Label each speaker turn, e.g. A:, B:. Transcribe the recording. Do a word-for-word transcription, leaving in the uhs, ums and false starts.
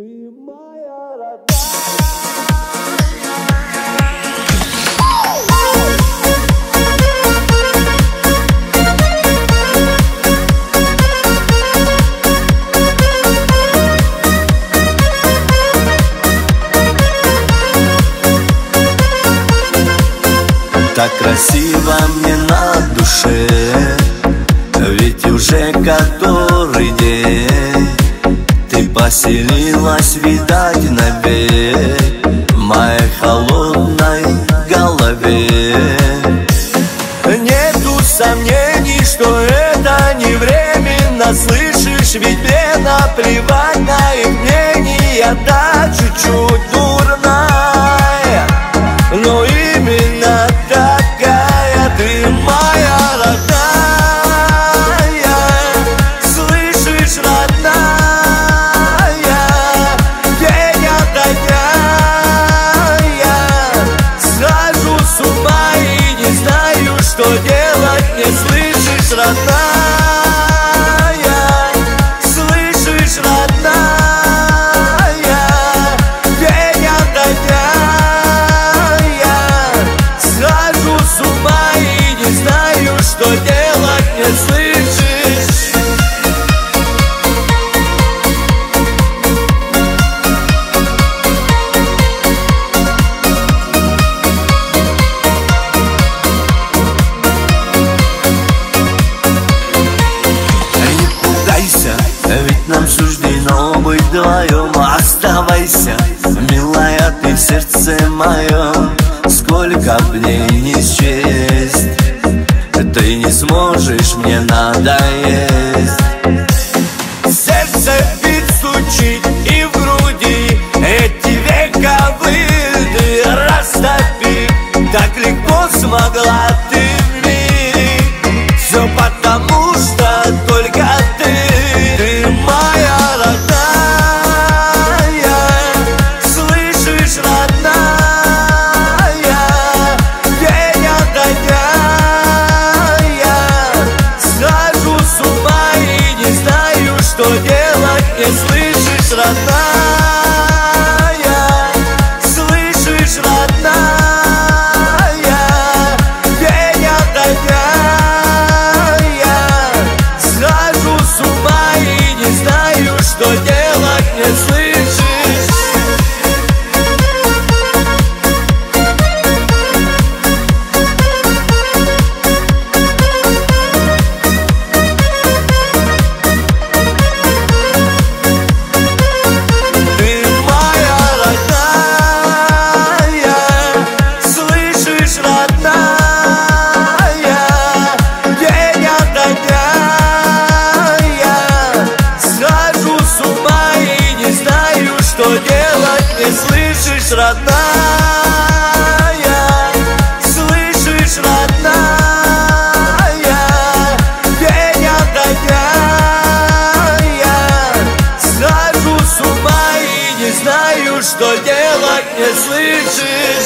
A: Ты моя родная.
B: Так красиво мне на душе, ведь уже который день ты поселилась, видать, навек в моей холодной голове. Нету сомнений, что это не временно, слышишь, ведь мне наплевать на их мнение. Да, чуть-чуть дурная, но именно такая ты моя родная. Слышишь, родная, день ото дня я схожу с ума и не знаю, что делать мне. Слышишь, родная, слышишь, родная, день ото дня я схожу с ума и не знаю, что делать мне. Слышишь? Ведь нам суждено быть вдвоем. Оставайся, милая, ты в сердце моем. Сколько б дней не счесть, ты не сможешь мне надоесть. Сердце бит, стучит и в груди эти вековые дыры растопи. Так легко смогла ты в мире, все потому что только ты. Ты моя родная, слышишь, родная, день ото дня я схожу с ума и не знаю, что делать мне. Слышишь, родная, слышишь, родная, день ото дня я схожу с ума и не знаю, что делать мне. Слышишь? Ты моя родная, слышишь, родная, день ото дня я схожу с ума и не знаю, что делать мне. Слышишь, родная, слышишь, родная, день ото дня я схожу с ума и не знаю, что делать мне. Слышишь?